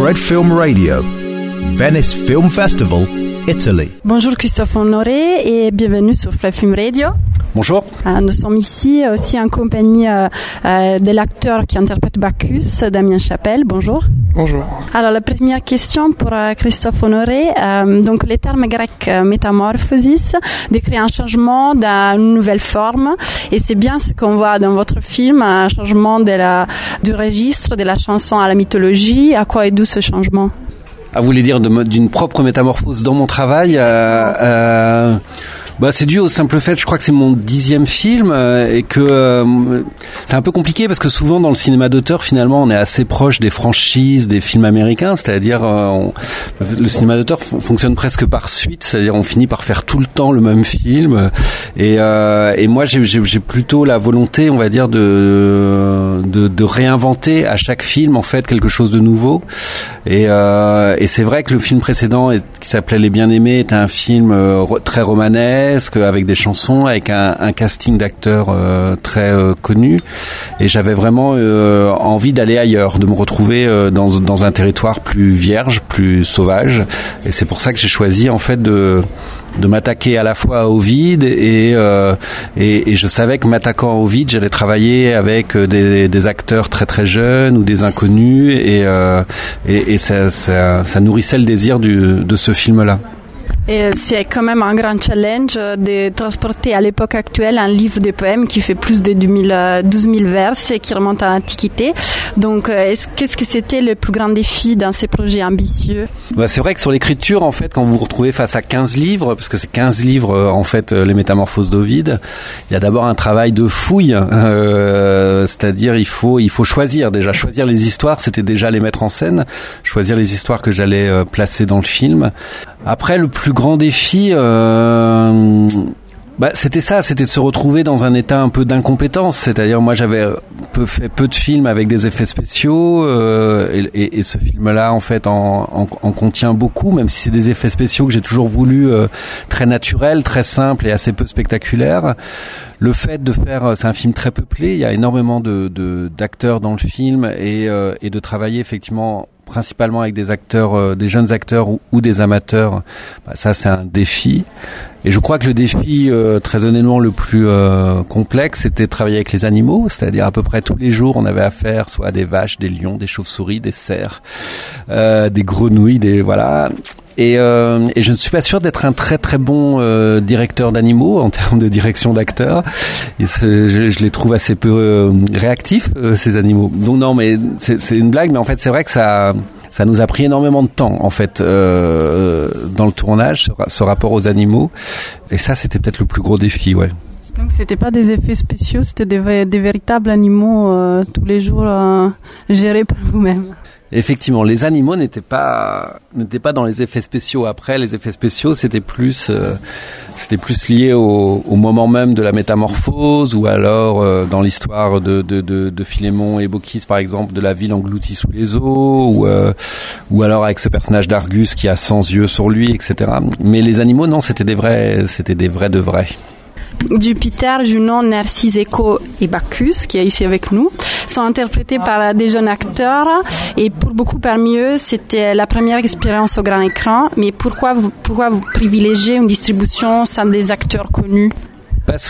Fred Film Radio, Venice Film Festival, Italy. Bonjour Christophe Honoré et bienvenue sur Fred Film Radio. Bonjour. Nous sommes ici aussi en compagnie de l'acteur qui interprète Bacchus, Damien Chapelle. Bonjour. Bonjour. Alors la première question pour Christophe Honoré. Donc le terme grec métamorphosis décrit un changement d'une nouvelle forme et c'est bien ce qu'on voit dans votre film, un changement du registre de la chanson à la mythologie. À quoi est dû ce changement? Vous voulez dire d'une propre métamorphose dans mon travail c'est dû au simple fait, je crois que c'est mon 10e film et que c'est un peu compliqué parce que souvent dans le cinéma d'auteur, finalement, on est assez proche des franchises des films américains, c'est-à-dire le cinéma d'auteur fonctionne presque par suite, c'est-à-dire on finit par faire tout le temps le même film et moi j'ai plutôt la volonté, on va dire, de réinventer à chaque film en fait quelque chose de nouveau et c'est vrai que le film précédent qui s'appelait Les Bien-Aimés était un film très romanesque avec des chansons, avec un casting d'acteurs très connu et j'avais vraiment envie d'aller ailleurs, de me retrouver dans un territoire plus vierge, plus sauvage et c'est pour ça que j'ai choisi en fait de m'attaquer à la fois au vide et je savais que m'attaquant au vide, j'allais travailler avec des acteurs très très jeunes ou des inconnus et ça nourrissait le désir de ce film-là. Et c'est quand même un grand challenge de transporter à l'époque actuelle un livre de poèmes qui fait plus de 12 000 vers et qui remonte à l'Antiquité. Donc, qu'est-ce que c'était le plus grand défi dans ces projets ambitieux? C'est vrai que sur l'écriture, en fait, quand vous vous retrouvez face à 15 livres, parce que c'est 15 livres, en fait, les Métamorphoses d'Ovide, il y a d'abord un travail de fouille, c'est-à-dire il faut choisir déjà. Choisir les histoires, c'était déjà les mettre en scène, choisir les histoires que j'allais placer dans le film. Après, le plus grand défi, c'était de se retrouver dans un état un peu d'incompétence. C'est-à-dire, moi, j'avais fait peu de films avec des effets spéciaux, et ce film-là, en fait, en contient beaucoup, même si c'est des effets spéciaux que j'ai toujours voulu très naturels, très simples et assez peu spectaculaires. Le fait de faire, c'est un film très peuplé, il y a énormément d'acteurs dans le film et de travailler effectivement principalement avec des acteurs, des jeunes acteurs ou des amateurs, ça c'est un défi. Et je crois que le défi, très honnêtement, le plus complexe, c'était de travailler avec les animaux, c'est-à-dire à peu près tous les jours, on avait affaire soit à des vaches, des lions, des chauves-souris, des cerfs, des grenouilles, voilà. Et je ne suis pas sûr d'être un très très bon directeur d'animaux en termes de direction d'acteurs. Et je les trouve assez peu réactifs, ces animaux. Donc non, mais c'est une blague, mais en fait c'est vrai que ça nous a pris énormément de temps en fait dans le tournage, ce rapport aux animaux. Et ça, c'était peut-être le plus gros défi, ouais. Donc c'était pas des effets spéciaux, c'était des véritables animaux tous les jours gérés par vous-même. Effectivement, les animaux n'étaient pas dans les effets spéciaux. Après, les effets spéciaux, c'était plus lié au moment même de la métamorphose, ou alors dans l'histoire de Philémon et Baucis, par exemple, de la ville engloutie sous les eaux, ou alors avec ce personnage d'Argus qui a 100 yeux sur lui, etc. Mais les animaux, non, c'était des vrais de vrais. Jupiter, Junon, Narcisse, Écho et Bacchus, qui est ici avec nous, sont interprétés par des jeunes acteurs et pour beaucoup parmi eux, c'était la première expérience au grand écran. Mais pourquoi vous privilégiez une distribution sans des acteurs connus? Parce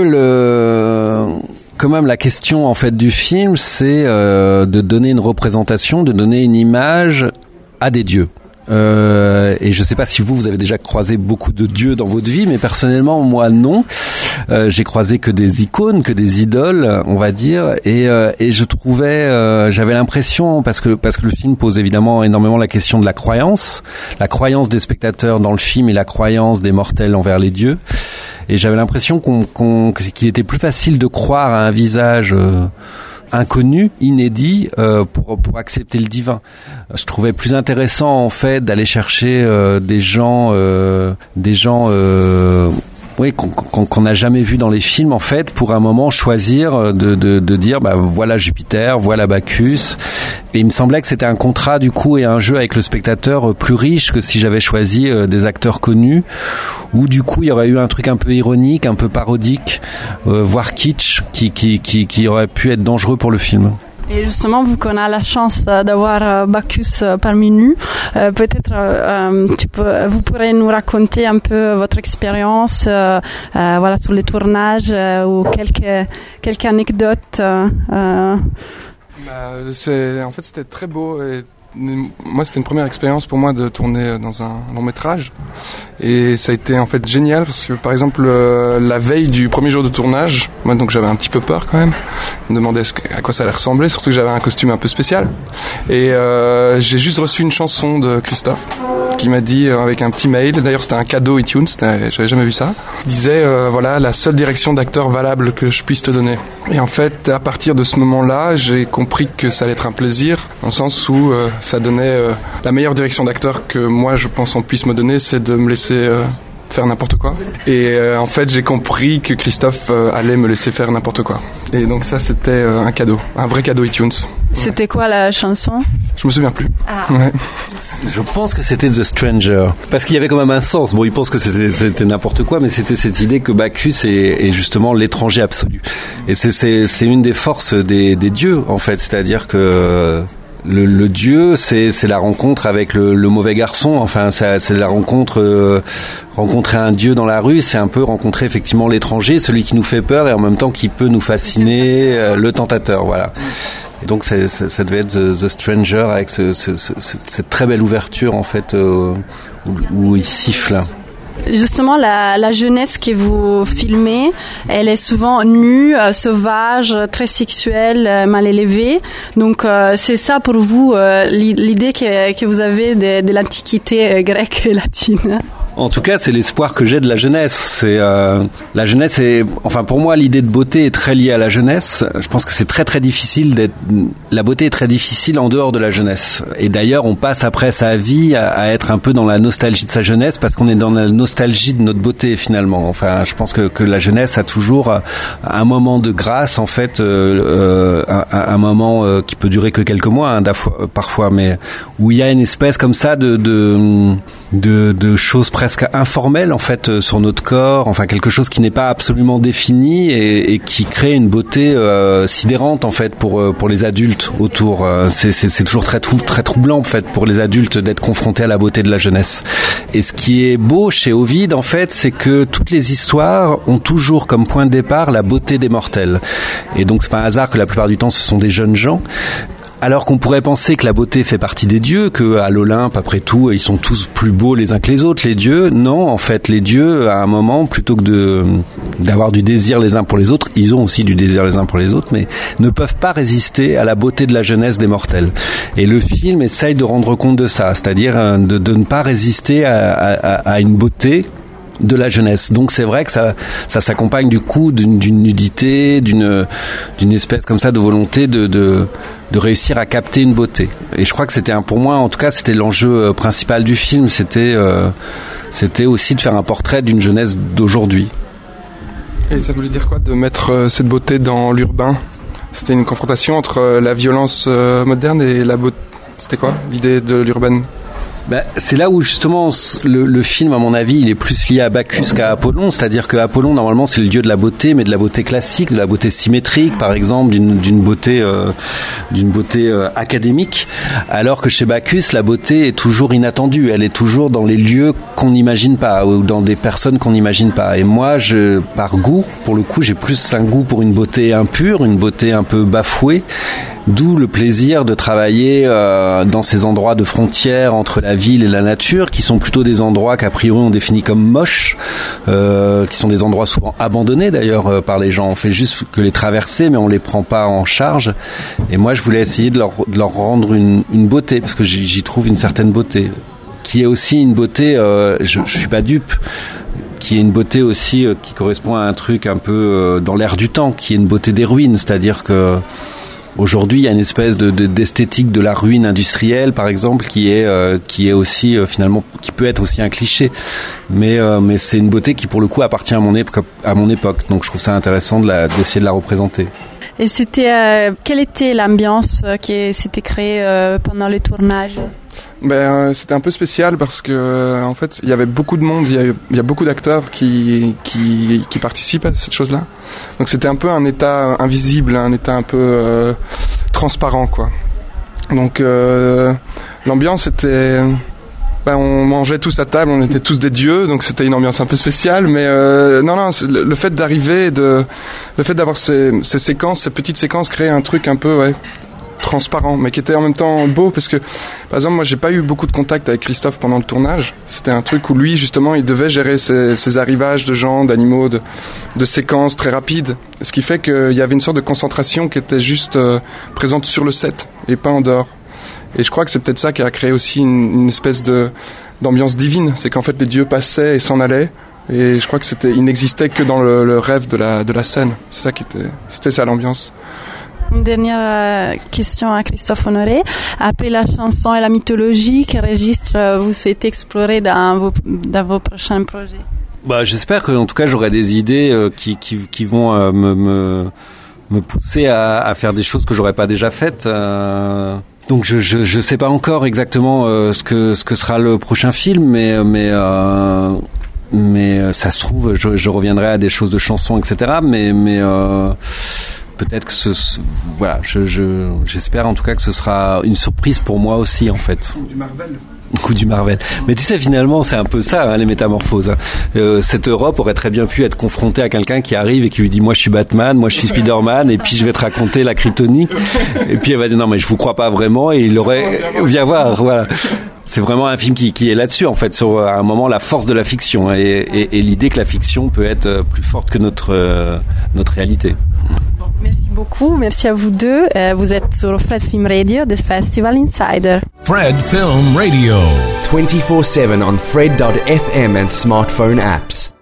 que quand même la question en fait du film, c'est de donner une représentation, de donner une image à des dieux. Et je sais pas si vous avez déjà croisé beaucoup de dieux dans votre vie, mais personnellement moi non. J'ai croisé que des icônes, que des idoles, on va dire, et je trouvais, j'avais l'impression, parce que le film pose évidemment énormément la question de la croyance des spectateurs dans le film et la croyance des mortels envers les dieux, et j'avais l'impression qu'il était plus facile de croire à un visage inconnu, inédit, pour accepter le divin. Je trouvais plus intéressant en fait d'aller chercher des gens qu'on n'a jamais vu dans les films en fait, pour un moment choisir de dire voilà Jupiter, voilà Bacchus. Et il me semblait que c'était un contrat du coup et un jeu avec le spectateur plus riche que si j'avais choisi des acteurs connus, où du coup il y aurait eu un truc un peu ironique, un peu parodique, voire kitsch, qui aurait pu être dangereux pour le film. Et justement, vu qu'on a la chance d'avoir Bacchus parmi nous, peut-être vous pourrez nous raconter un peu votre expérience, sur les tournages ou quelques anecdotes. C'était très beau. Et moi, c'était une première expérience pour moi de tourner dans un long métrage, et ça a été en fait génial parce que par exemple la veille du premier jour de tournage, moi donc j'avais un petit peu peur quand même, je me demandais à quoi ça allait ressembler, surtout que j'avais un costume un peu spécial, et j'ai juste reçu une chanson de Christophe qui m'a dit avec un petit mail, d'ailleurs c'était un cadeau iTunes, j'avais jamais vu ça, il disait voilà la seule direction d'acteur valable que je puisse te donner. Et en fait à partir de ce moment-là j'ai compris que ça allait être un plaisir, dans le sens où ça donnait la meilleure direction d'acteur que moi je pense on puisse me donner, c'est de me laisser faire n'importe quoi. Et en fait j'ai compris que Christophe allait me laisser faire n'importe quoi. Et donc ça c'était un cadeau, un vrai cadeau iTunes. C'était quoi la chanson ? Je me souviens plus. Ah. Ouais. Je pense que c'était The Stranger, parce qu'il y avait quand même un sens. Bon, il pense que c'était n'importe quoi, mais c'était cette idée que Bacchus est justement l'étranger absolu. Et c'est une des forces des dieux en fait, c'est-à-dire que le dieu, c'est la rencontre avec le mauvais garçon. Enfin, c'est la rencontre. Rencontrer un dieu dans la rue, c'est un peu rencontrer effectivement l'étranger, celui qui nous fait peur et en même temps qui peut nous fasciner, le tentateur. Voilà. Et donc ça devait être The Stranger avec cette très belle ouverture en fait où il siffle. Justement, la jeunesse que vous filmez, elle est souvent nue, sauvage, très sexuelle, mal élevée. Donc, c'est ça pour vous l'idée que vous avez de l'antiquité grecque et latine. En tout cas, c'est l'espoir que j'ai de la jeunesse. C'est la jeunesse est, enfin pour moi, l'idée de beauté est très liée à la jeunesse. Je pense que c'est très très difficile la beauté est très difficile en dehors de la jeunesse. Et d'ailleurs, on passe après sa vie à être un peu dans la nostalgie de sa jeunesse parce qu'on est dans la nostalgie de notre beauté finalement. Enfin, je pense que la jeunesse a toujours un moment de grâce en fait, un moment qui peut durer que quelques mois, parfois, mais où il y a une espèce comme ça de choses presque informelles en fait sur notre corps, enfin quelque chose qui n'est pas absolument défini et qui crée une beauté sidérante en fait pour les adultes autour. C'est toujours très troublant en fait pour les adultes d'être confrontés à la beauté de la jeunesse. Et ce qui est beau chez Ovide en fait, c'est que toutes les histoires ont toujours comme point de départ la beauté des mortels. Et donc c'est pas un hasard que la plupart du temps ce sont des jeunes gens. Alors qu'on pourrait penser que la beauté fait partie des dieux, que à l'Olympe, après tout, ils sont tous plus beaux les uns que les autres, les dieux. Non, en fait, les dieux, à un moment, plutôt que d'avoir du désir les uns pour les autres, ils ont aussi du désir les uns pour les autres, mais ne peuvent pas résister à la beauté de la jeunesse des mortels. Et le film essaye de rendre compte de ça, c'est-à-dire de ne pas résister à une beauté de la jeunesse. Donc c'est vrai que ça s'accompagne du coup d'une nudité, d'une espèce comme ça de volonté de réussir à capter une beauté. Et je crois que c'était pour moi en tout cas c'était l'enjeu principal du film, c'était aussi de faire un portrait d'une jeunesse d'aujourd'hui. Et ça voulait dire quoi de mettre cette beauté dans l'urbain ? C'était une confrontation entre la violence moderne et la beauté. C'était quoi l'idée de l'urbaine ? C'est là où justement le film, à mon avis, il est plus lié à Bacchus qu'à Apollon, c'est-à-dire que Apollon normalement c'est le dieu de la beauté, mais de la beauté classique, de la beauté symétrique, par exemple, d'une beauté académique, alors que chez Bacchus la beauté est toujours inattendue, elle est toujours dans les lieux qu'on n'imagine pas ou dans des personnes qu'on n'imagine pas. Et moi, par goût, pour le coup, j'ai plus un goût pour une beauté impure, une beauté un peu bafouée. D'où le plaisir de travailler dans ces endroits de frontière entre la ville et la nature, qui sont plutôt des endroits qu'a priori on définit comme moches, qui sont des endroits souvent abandonnés d'ailleurs par les gens. On fait juste que les traverser, mais on les prend pas en charge. Et moi, je voulais essayer de leur rendre une beauté, parce que j'y trouve une certaine beauté, qui est aussi une beauté. Je suis pas dupe. Qui est une beauté aussi qui correspond à un truc un peu dans l'air du temps, qui est une beauté des ruines, c'est-à-dire que aujourd'hui, il y a une espèce d'esthétique de la ruine industrielle, par exemple, qui est aussi finalement, qui peut être aussi un cliché, mais c'est une beauté qui pour le coup appartient à mon époque. Donc je trouve ça intéressant d'essayer de la représenter. Et quelle était l'ambiance qui s'était créée pendant le tournage ? C'était un peu spécial parce que en fait il y avait beaucoup de monde, il y a beaucoup d'acteurs qui participent à cette chose-là. Donc c'était un peu un état invisible, un état un peu transparent, quoi. Donc l'ambiance était... on mangeait tous à table, on était tous des dieux, donc c'était une ambiance un peu spéciale, mais non, le fait d'arriver, le fait d'avoir ces séquences, ces petites séquences, créait un truc un peu transparent, mais qui était en même temps beau, parce que, par exemple, moi j'ai pas eu beaucoup de contact avec Christophe pendant le tournage. C'était un truc où lui, justement, il devait gérer ces arrivages de gens, d'animaux, de séquences très rapides, ce qui fait qu'il y avait une sorte de concentration qui était juste présente sur le set, et pas en dehors. Et je crois que c'est peut-être ça qui a créé aussi une espèce d'ambiance divine. C'est qu'en fait les dieux passaient et s'en allaient. Et je crois que il n'existait que dans le rêve de la scène. C'est ça c'était ça l'ambiance. Une dernière question à Christophe Honoré. Après la chanson et la mythologie, quel registre vous souhaitez explorer dans vos prochains projets? J'espère qu'en tout cas j'aurai des idées qui vont me pousser à faire des choses que j'aurais pas déjà faites. Donc je sais pas encore exactement ce que sera le prochain film, mais ça se trouve je reviendrai à des choses de chansons, etc. Mais peut-être que j'espère en tout cas que ce sera une surprise pour moi aussi, en fait. Du Marvel. Mais tu sais, finalement, c'est un peu ça, les métamorphoses. Cette Europe aurait très bien pu être confrontée à quelqu'un qui arrive et qui lui dit, moi je suis Batman, moi je suis Spider-Man, et puis je vais te raconter la kryptonique. Et puis elle va dire, non mais je vous crois pas vraiment, et il aurait, viens voir, voilà. C'est vraiment un film qui est là-dessus, en fait, sur à un moment la force de la fiction et l'idée que la fiction peut être plus forte que notre réalité. Merci beaucoup, merci à vous deux. Vous êtes sur Fred Film Radio de Festival Insider. Fred Film Radio. 24/7 on Fred.fm and smartphone apps.